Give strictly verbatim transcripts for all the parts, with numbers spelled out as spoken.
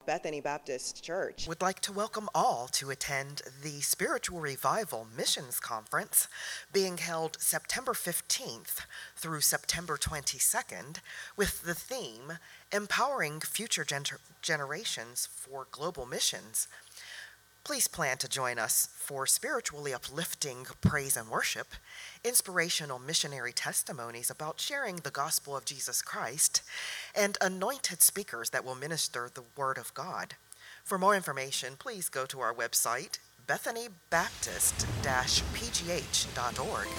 Bethany Baptist Church would like to welcome all to attend the Spiritual Revival Missions Conference being held September fifteenth through September twenty-second with the theme Empowering Future Gener- Generations for Global Missions. Please plan to join us for spiritually uplifting praise and worship, inspirational missionary testimonies about sharing the gospel of Jesus Christ, and anointed speakers that will minister the Word of God. For more information, please go to our website, bethany baptist dash p g h dot org.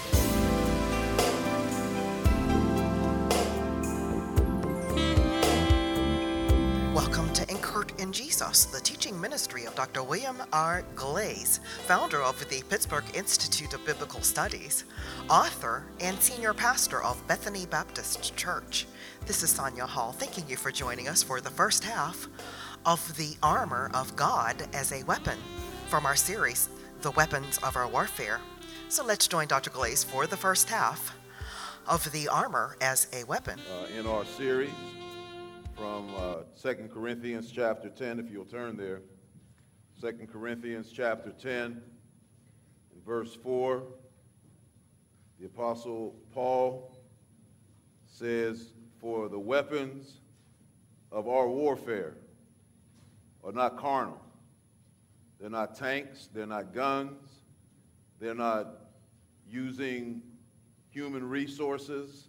Welcome to Anchored in Jesus, the teaching ministry of Doctor William R. Glaze, founder of the Pittsburgh Institute of Biblical Studies, author and senior pastor of Bethany Baptist Church. This is Sonia Hall, thanking you for joining us for the first half of The Armor of God as a Weapon from our series, The Weapons of Our Warfare. So let's join Doctor Glaze for the first half of The Armor as a Weapon. Uh, in our series, from uh, Second Corinthians chapter ten, if you'll turn there. Second Corinthians chapter ten, in verse four, the Apostle Paul says, "For the weapons of our warfare are not carnal. They're not tanks, they're not guns, they're not using human resources,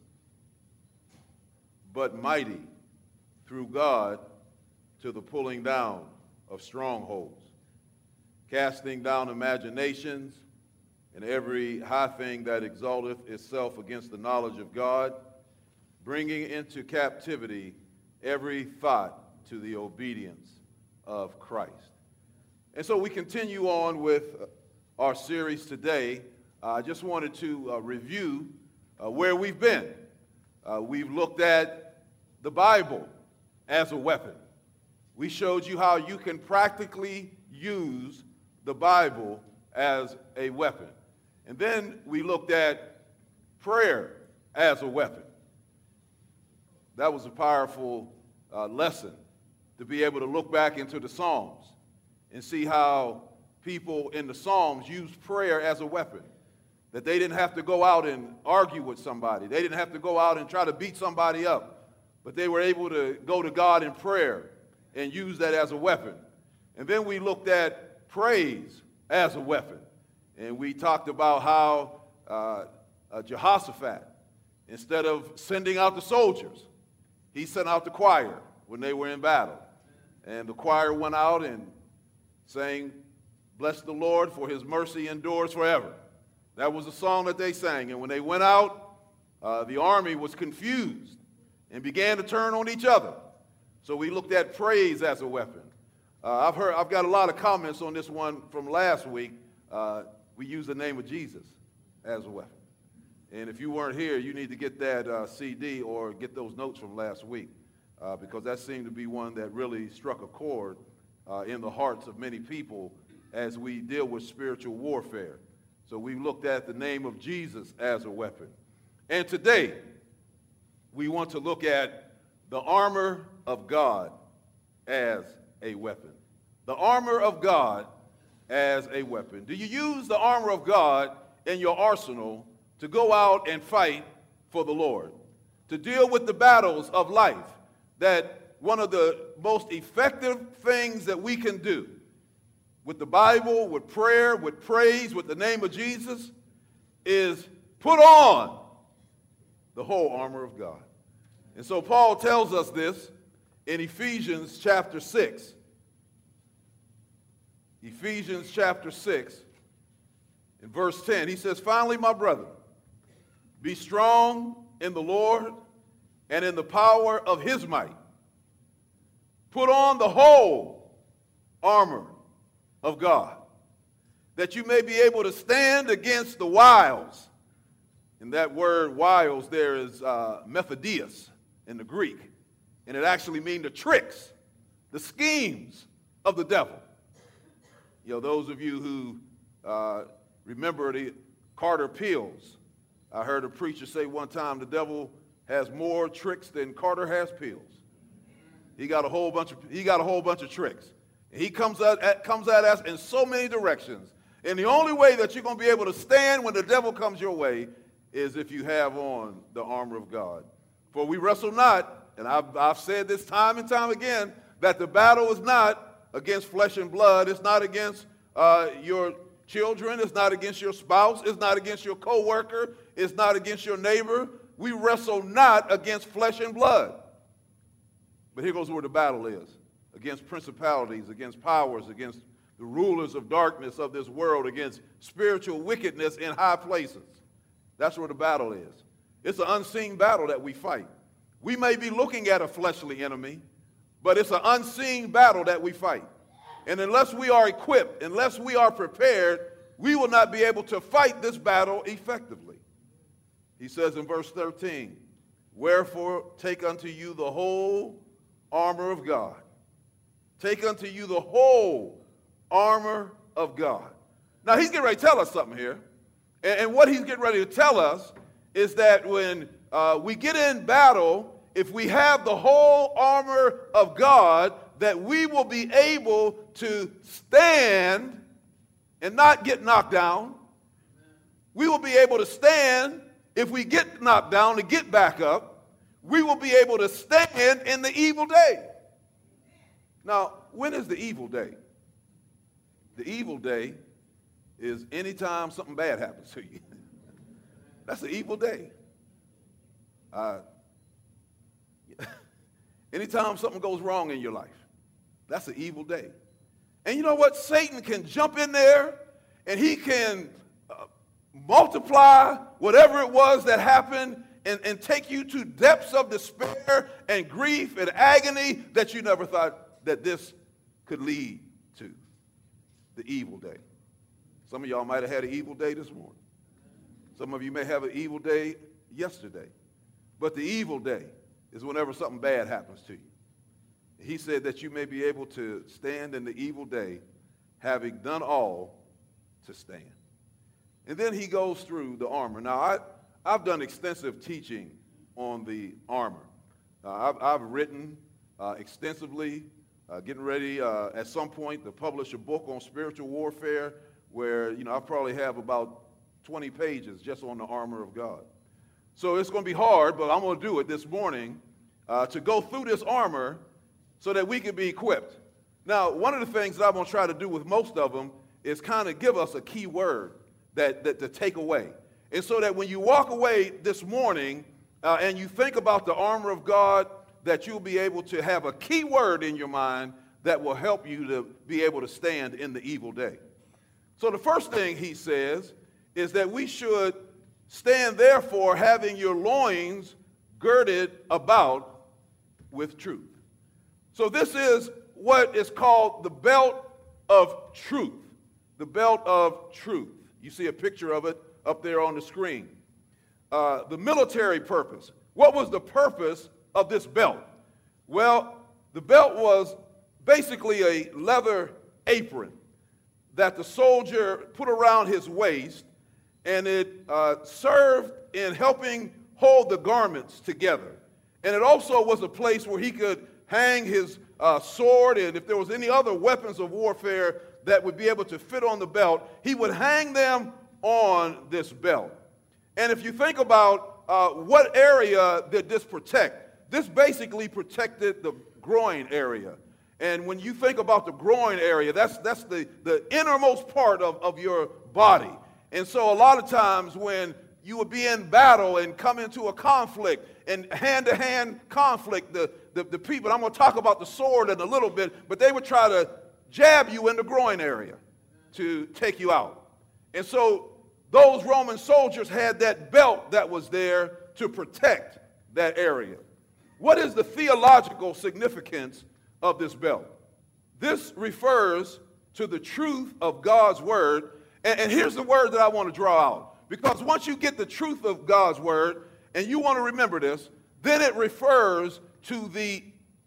but mighty through God to the pulling down of strongholds, casting down imaginations and every high thing that exalteth itself against the knowledge of God, bringing into captivity every thought to the obedience of Christ." And so we continue on with our series today. Uh, I just wanted to uh, review uh, where we've been. Uh, we've looked at the Bible as a weapon. We showed you how you can practically use the Bible as a weapon. And then we looked at prayer as a weapon. That was a powerful uh, lesson, to be able to look back into the Psalms and see how people in the Psalms used prayer as a weapon. That they didn't have to go out and argue with somebody. They didn't have to go out and try to beat somebody up. But they were able to go to God in prayer and use that as a weapon. And then we looked at praise as a weapon. And we talked about how uh, uh, Jehoshaphat, instead of sending out the soldiers, he sent out the choir when they were in battle. And the choir went out and sang, "Bless the Lord, for his mercy endures forever." That was the song that they sang. And when they went out, uh, the army was confused and began to turn on each other. So we looked at praise as a weapon. Uh, I've heard, I've got a lot of comments on this one from last week. Uh, we use the name of Jesus as a weapon. And if you weren't here, you need to get that uh, C D or get those notes from last week, uh, because that seemed to be one that really struck a chord uh, in the hearts of many people as we deal with spiritual warfare. So we looked at the name of Jesus as a weapon. And today, we want to look at the armor of God as a weapon. The armor of God as a weapon. Do you use the armor of God in your arsenal to go out and fight for the Lord? To deal with the battles of life? That one of the most effective things that we can do with the Bible, with prayer, with praise, with the name of Jesus, is put on the whole armor of God. And so Paul tells us this in Ephesians chapter six. Ephesians chapter six, in verse ten, he says, "Finally, my brethren, be strong in the Lord and in the power of his might. Put on the whole armor of God, that you may be able to stand against the wiles." And that word wiles there is uh, methodios in the Greek. And it actually means the tricks, the schemes of the devil. You know, those of you who uh, remember the Carter pills, I heard a preacher say one time the devil has more tricks than Carter has pills. He got a whole bunch of, he got a whole bunch of tricks. He comes at, at, comes at us in so many directions. And the only way that you're going to be able to stand when the devil comes your way is if you have on the armor of God. For we wrestle not, and I've, I've said this time and time again, that the battle is not against flesh and blood. It's not against uh, your children. It's not against your spouse. It's not against your coworker. It's not against your neighbor. We wrestle not against flesh and blood. But here goes where the battle is. Against principalities, against powers, against the rulers of darkness of this world, against spiritual wickedness in high places. That's where the battle is. It's an unseen battle that we fight. We may be looking at a fleshly enemy, but it's an unseen battle that we fight. And unless we are equipped, unless we are prepared, we will not be able to fight this battle effectively. He says in verse thirteen, wherefore take unto you the whole armor of God. Take unto you the whole armor of God. Now he's getting ready to tell us something here. And, and what he's getting ready to tell us is that when uh, we get in battle, if we have the whole armor of God, that we will be able to stand and not get knocked down. We will be able to stand if we get knocked down to get back up. We will be able to stand in the evil day. Now, when is the evil day? The evil day is anytime something bad happens to you. That's the evil day. Uh, anytime something goes wrong in your life, that's an evil day. And you know what? Satan can jump in there and he can uh, multiply whatever it was that happened and, and take you to depths of despair and grief and agony that you never thought that this could lead to. The evil day. Some of y'all might have had an evil day this morning. Some of you may have an evil day yesterday. But the evil day is whenever something bad happens to you. He said that you may be able to stand in the evil day, having done all to stand. And then he goes through the armor. Now, I, I've done extensive teaching on the armor. Uh, I've, I've written uh, extensively, uh, getting ready uh, at some point to publish a book on spiritual warfare where, you know, I probably have about twenty pages just on the armor of God. So it's going to be hard, but I'm going to do it this morning uh, to go through this armor so that we can be equipped. Now, one of the things that I'm going to try to do with most of them is kind of give us a key word that, that to take away. And so that when you walk away this morning uh, and you think about the armor of God, that you'll be able to have a key word in your mind that will help you to be able to stand in the evil day. So the first thing he says is that we should stand, therefore, having your loins girded about with truth. So this is what is called the belt of truth. The belt of truth. You see a picture of it up there on the screen. Uh, the military purpose. What was the purpose of this belt? Well, the belt was basically a leather apron that the soldier put around his waist, and it uh, served in helping hold the garments together. And it also was a place where he could hang his uh, sword, and if there was any other weapons of warfare that would be able to fit on the belt, he would hang them on this belt. And if you think about uh, what area did this protect, this basically protected the groin area. And when you think about the groin area, that's, that's the, the innermost part of, of your body. And so a lot of times when you would be in battle and come into a conflict, and hand-to-hand conflict, the, the, the people, I'm going to talk about the sword in a little bit, but they would try to jab you in the groin area to take you out. And so those Roman soldiers had that belt that was there to protect that area. What is the theological significance of this belt? This refers to the truth of God's word. And, and here's the word that I want to draw out. Because once you get the truth of God's word, and you want to remember this, then it refers to the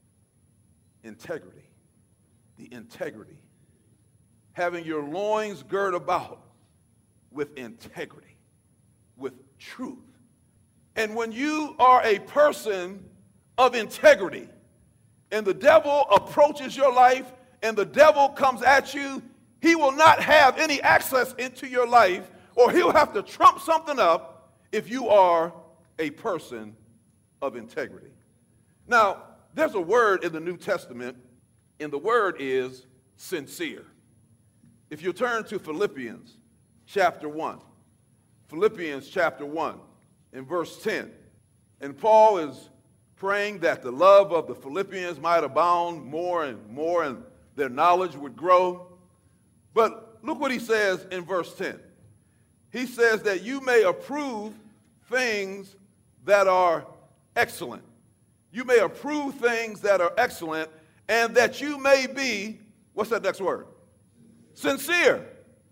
integrity. The integrity. Having your loins girt about with integrity, with truth. And when you are a person of integrity, and the devil approaches your life and the devil comes at you, he will not have any access into your life, or he'll have to trump something up if you are a person of integrity. Now, there's a word in the New Testament, and the word is sincere. If you turn to Philippians chapter one, Philippians chapter one in verse ten, and Paul is praying that the love of the Philippians might abound more and more and their knowledge would grow. But look what he says in verse ten. He says that you may approve things that are excellent. You may approve things that are excellent, and that you may be, what's that next word? Sincere.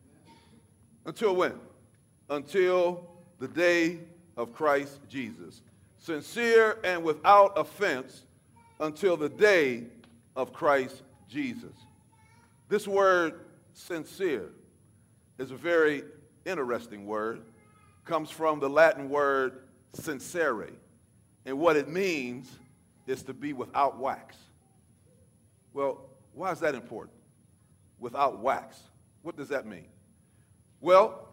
Until when? Until the day of Christ Jesus. Sincere and without offense until the day of Christ Jesus. This word, sincere, is a very interesting word. Comes from the Latin word sincere. And what it means is to be without wax. Well, why is that important? Without wax. What does that mean? Well,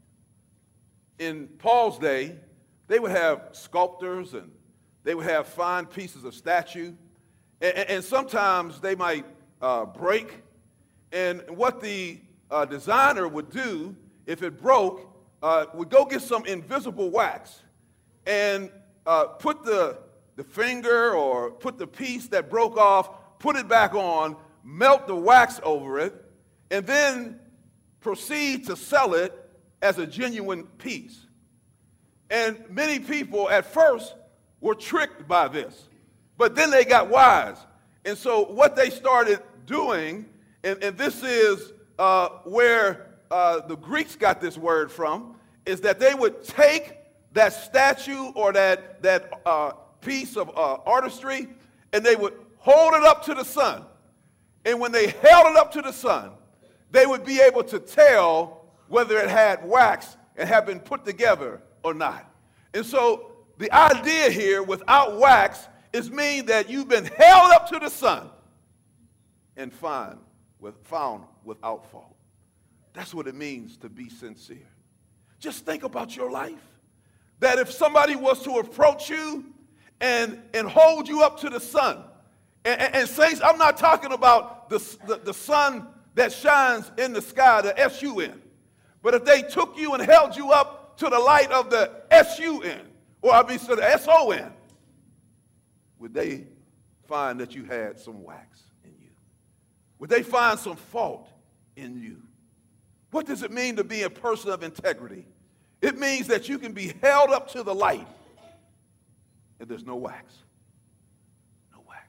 in Paul's day, they would have sculptors and they would have fine pieces of statue. And, and sometimes they might uh, break. And what the uh, designer would do, if it broke, uh, would go get some invisible wax and uh, put the, the finger or put the piece that broke off, put it back on, melt the wax over it, and then proceed to sell it as a genuine piece. And many people at first were tricked by this, but then they got wise. And so what they started doing, and, and this is uh, where uh, the Greeks got this word from, is that they would take that statue or that, that uh, piece of uh, artistry, and they would hold it up to the sun. And when they held it up to the sun, they would be able to tell whether it had wax and had been put together or not. And so the idea here, without wax, is mean that you've been held up to the sun and find, with, found without fault. That's what it means to be sincere. Just think about your life. That if somebody was to approach you and, and hold you up to the sun, and, and, and saints, I'm not talking about the, the, the sun that shines in the sky, the S U N. But if they took you and held you up to the light of the S U N, or I mean to the S O N, would they find that you had some wax in you? Would they find some fault in you? What does it mean to be a person of integrity? It means that you can be held up to the light and there's no wax. No wax.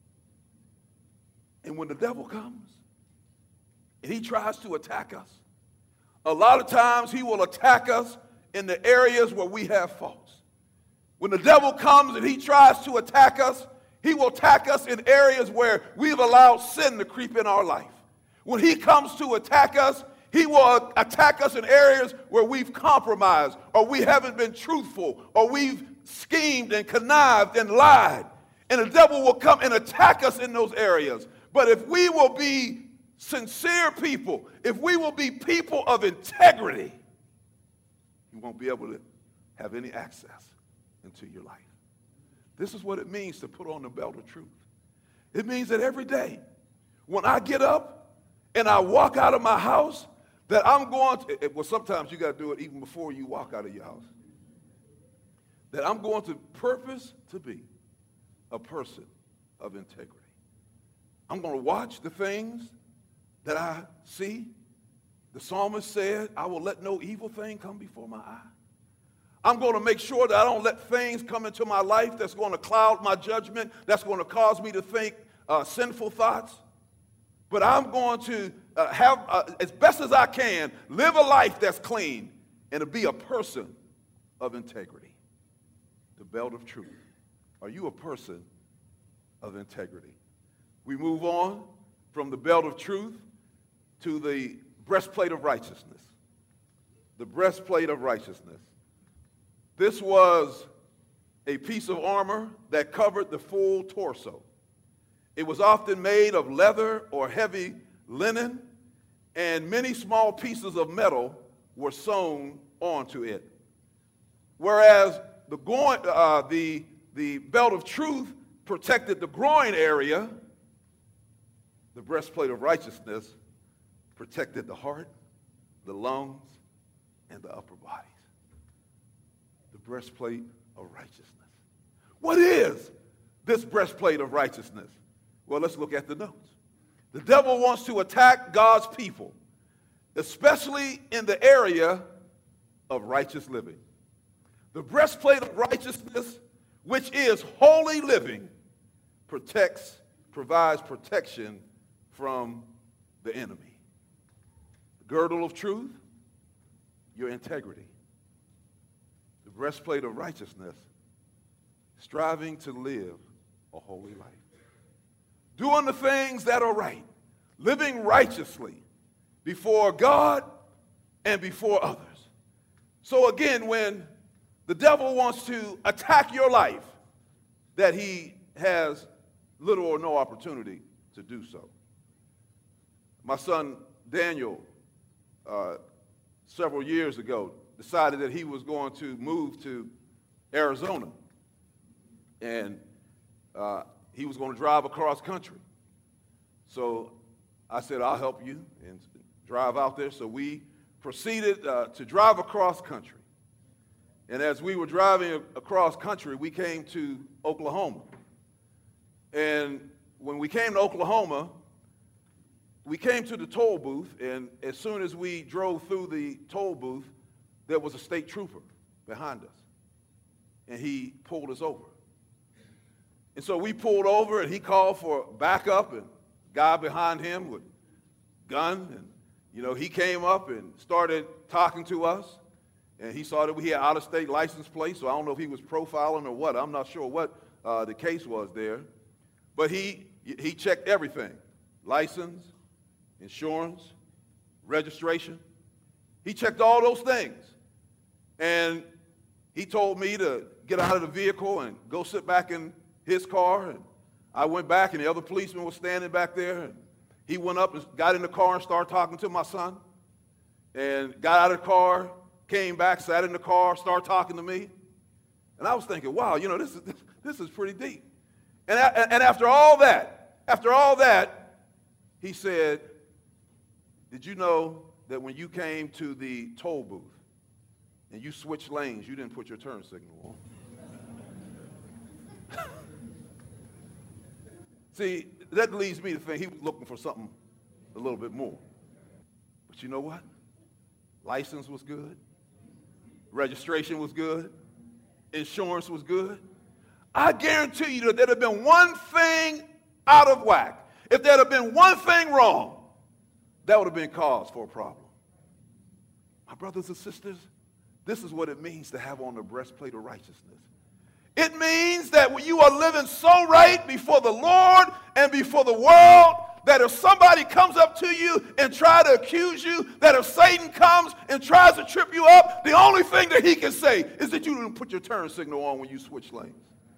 And when the devil comes and he tries to attack us, a lot of times he will attack us in the areas where we have faults. When the devil comes and he tries to attack us, he will attack us in areas where we've allowed sin to creep in our life. When he comes to attack us, he will attack us in areas where we've compromised, or we haven't been truthful, or we've schemed and connived and lied. And the devil will come and attack us in those areas. But if we will be sincere people, if we will be people of integrity, you won't be able to have any access into your life. This is what it means to put on the belt of truth. It means that every day when I get up and I walk out of my house, that I'm going to, well, sometimes you got to do it even before you walk out of your house, that I'm going to purpose to be a person of integrity. I'm going to watch the things that I see. The psalmist said, I will let no evil thing come before my eye. I'm going to make sure that I don't let things come into my life that's going to cloud my judgment, that's going to cause me to think uh, sinful thoughts. But I'm going to uh, have, uh, as best as I can, live a life that's clean and to be a person of integrity. The belt of truth. Are you a person of integrity? We move on from the belt of truth to the breastplate of righteousness. The breastplate of righteousness. This was a piece of armor that covered the full torso. It was often made of leather or heavy linen, and many small pieces of metal were sewn onto it. Whereas the, groin, uh, the, the belt of truth protected the groin area, the breastplate of righteousness protected the heart, the lungs, and the upper bodies. The breastplate of righteousness. What is this breastplate of righteousness? Well, let's look at the notes. The devil wants to attack God's people, especially in the area of righteous living. The breastplate of righteousness, which is holy living, protects, provides protection from the enemy. The girdle of truth, your integrity. The breastplate of righteousness, striving to live a holy life. Doing the things that are right, living righteously before God and before others. So again, when the devil wants to attack your life, that he has little or no opportunity to do so. My son Daniel, uh, several years ago, decided that he was going to move to Arizona. And uh, he was going to drive across country. So I said, I'll help you and drive out there. So we proceeded uh, to drive across country. And as we were driving across country, we came to Oklahoma. And when we came to Oklahoma, we came to the toll booth, and as soon as we drove through the toll booth, there was a state trooper behind us. And he pulled us over. And so we pulled over, and he called for backup, and a guy behind him with a gun, and, you know, he came up and started talking to us, and he saw that we had out-of-state license plates, so I don't know if he was profiling or what. I'm not sure what uh, the case was there. But he, he checked everything, license, insurance, registration. He checked all those things, and he told me to get out of the vehicle and go sit back in his car, and I went back, and the other policeman was standing back there, and he went up and got in the car and started talking to my son, and got out of the car, came back, sat in the car, started talking to me, and I was thinking, wow, you know, this is, this, this is pretty deep. And, and after all that, after all that, he said, did you know that when you came to the toll booth and you switched lanes, you didn't put your turn signal on? See, that leads me to think he was looking for something a little bit more. But you know what? License was good. Registration was good. Insurance was good. I guarantee you that there'd have been one thing out of whack. If there'd have been one thing wrong, that would have been cause for a problem. My brothers and sisters, this is what it means to have on the breastplate of righteousness. It means that when you are living so right before the Lord and before the world, that if somebody comes up to you and try to accuse you, that if Satan comes and tries to trip you up, the only thing that he can say is that you didn't put your turn signal on when you switch lanes.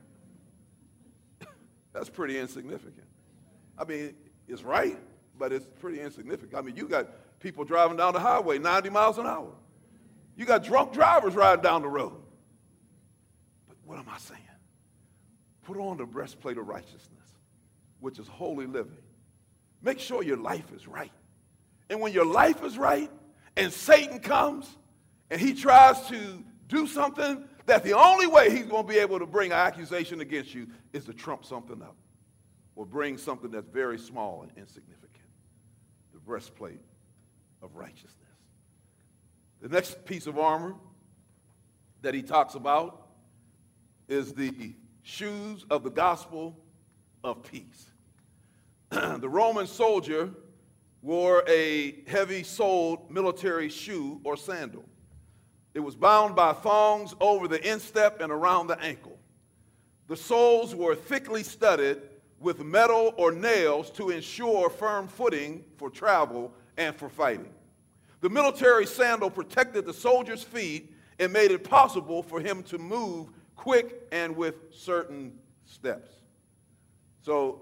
That's pretty insignificant. I mean, it's right, but it's pretty insignificant. I mean, you got people driving down the highway ninety miles an hour. You got drunk drivers riding down the road. But what am I saying? Put on the breastplate of righteousness, which is holy living. Make sure your life is right. And when your life is right and Satan comes and he tries to do something, that the only way he's going to be able to bring an accusation against you is to trump something up or bring something that's very small and insignificant. The breastplate of righteousness. The next piece of armor that he talks about is the shoes of the gospel of peace. The Roman soldier wore a heavy-soled military shoe or sandal. It was bound by thongs over the instep and around the ankle. The soles were thickly studded with metal or nails to ensure firm footing for travel and for fighting. The military sandal protected the soldier's feet and made it possible for him to move quick and with certain steps. So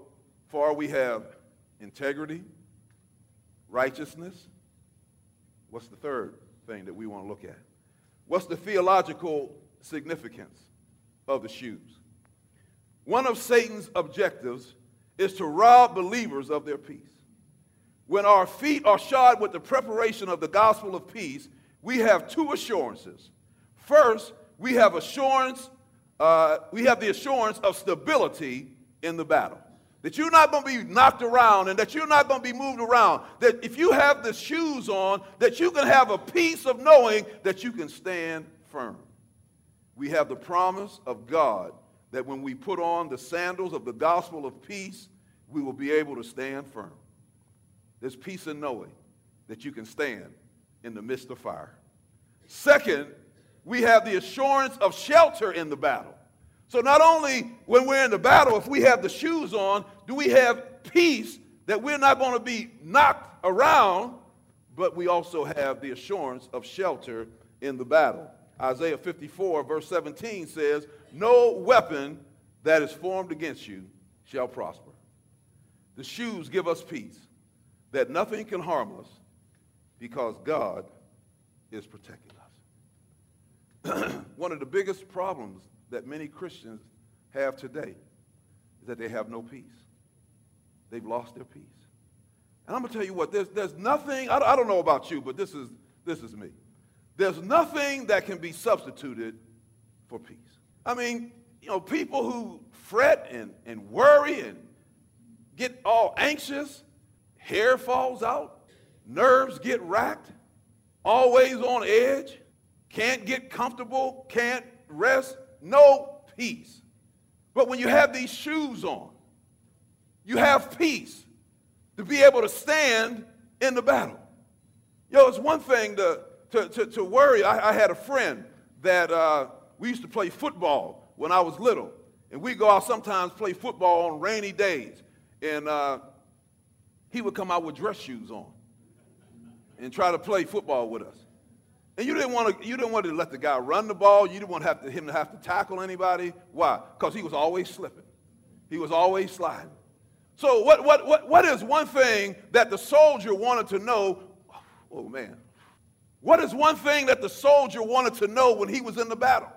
For we have integrity, righteousness. What's the third thing that we want to look at? What's the theological significance of the shoes? One of Satan's objectives is to rob believers of their peace. When our feet are shod with the preparation of the gospel of peace, we have two assurances. First, we have assurance, uh, we have the assurance of stability in the battle. That you're not going to be knocked around and that you're not going to be moved around. That if you have the shoes on, that you can have a peace of knowing that you can stand firm. We have the promise of God that when we put on the sandals of the gospel of peace, we will be able to stand firm. There's peace in knowing that you can stand in the midst of fire. Second, we have the assurance of shelter in the battle. So not only when we're in the battle, if we have the shoes on, do we have peace that we're not going to be knocked around, but we also have the assurance of shelter in the battle. Isaiah fifty-four, verse seventeen says, "No weapon that is formed against you shall prosper." The shoes give us peace, that nothing can harm us because God is protecting us. One of the biggest problems that many Christians have today is that they have no peace. They've lost their peace. And I'm going to tell you what, there's, there's nothing, I, I don't know about you, but this is, this is me. There's nothing that can be substituted for peace. I mean, you know, people who fret and, and worry and get all anxious, hair falls out, nerves get racked, always on edge, can't get comfortable, can't rest, no peace. But when you have these shoes on, you have peace to be able to stand in the battle. Yo, it's one thing to, to, to, to worry. I, I had a friend that uh, we used to play football when I was little. And we go out sometimes play football on rainy days. And uh, he would come out with dress shoes on and try to play football with us. And you didn't want to, you didn't want to let the guy run the ball. You didn't want to have to, him to have to tackle anybody. Why? Because he was always slipping. He was always sliding. So what, what, what, what is one thing that the soldier wanted to know? Oh, man. What is one thing that the soldier wanted to know when he was in the battle?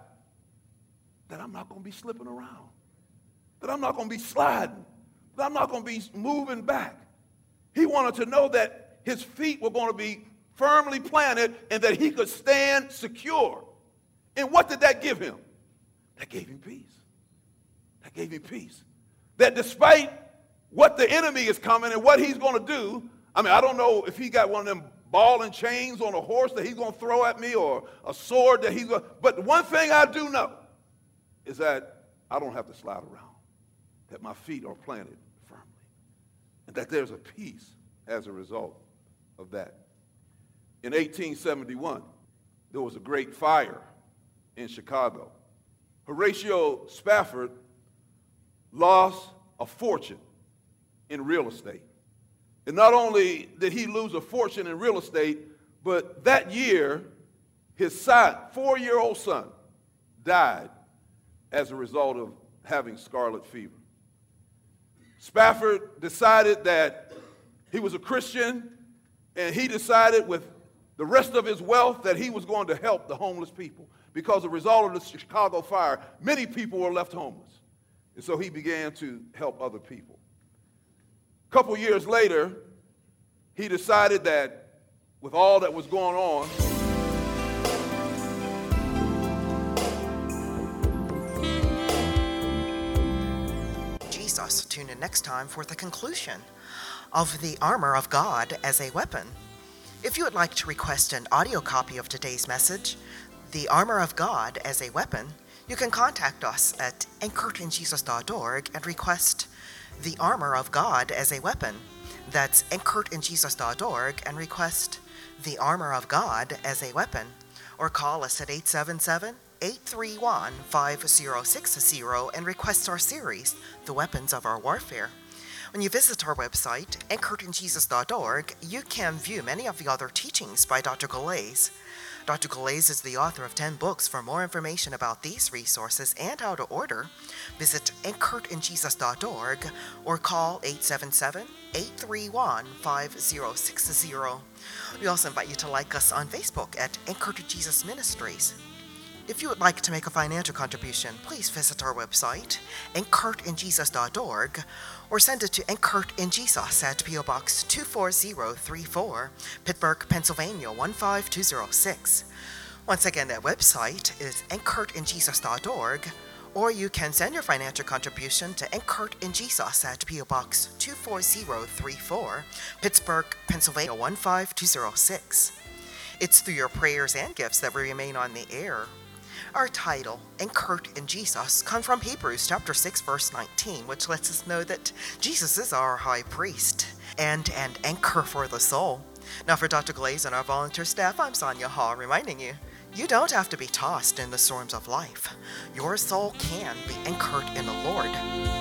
That I'm not going to be slipping around. That I'm not going to be sliding. That I'm not going to be moving back. He wanted to know that his feet were going to be firmly planted and that he could stand secure. And what did that give him? That gave him peace. That gave him peace. That despite what the enemy is coming and what he's going to do, I mean, I don't know if he got one of them ball and chains on a horse that he's going to throw at me or a sword that he's going to, but one thing I do know is that I don't have to slide around, that my feet are planted firmly, and that there's a peace as a result of that. In eighteen seventy-one, there was a great fire in Chicago. Horatio Spafford lost a fortune in real estate. And not only did he lose a fortune in real estate, but that year, his son, four-year-old son, died as a result of having scarlet fever. Spafford decided that he was a Christian, and he decided with the rest of his wealth that he was going to help the homeless people. Because as a result of the Chicago fire, many people were left homeless. And so he began to help other people. A couple years later, he decided that with all that was going on, Jesus, tune in next time for the conclusion of the armor of God as a weapon. If you would like to request an audio copy of today's message, The Armor of God as a Weapon, you can contact us at anchored in jesus dot org and request The Armor of God as a Weapon. That's anchored in jesus dot org and request The Armor of God as a Weapon. Or call us at eight seven seven, eight three one, five zero six zero and request our series, The Weapons of Our Warfare. When you visit our website, anchored in jesus dot org, you can view many of the other teachings by Doctor Galais. Doctor Galais is the author of ten books. For more information about these resources and how to order, visit anchored in jesus dot org or call eight seven seven, eight three one, five zero six zero. We also invite you to like us on Facebook at Anchored Jesus Ministries. If you would like to make a financial contribution, please visit our website, anchored in jesus dot org, or send it to Anchored in Jesus at P O Box two four zero three four, Pittsburgh, Pennsylvania one five two zero six. Once again, that website is anchored in jesus dot org, or you can send your financial contribution to Anchored in Jesus at P O Box two four zero three four, Pittsburgh, Pennsylvania one five two zero six. It's through your prayers and gifts that we remain on the air. Our title, Anchored in Jesus, comes from Hebrews chapter six, verse nineteen, which lets us know that Jesus is our high priest and an anchor for the soul. Now for Doctor Galais and our volunteer staff, I'm Sonia Hall, reminding you, you don't have to be tossed in the storms of life. Your soul can be anchored in the Lord.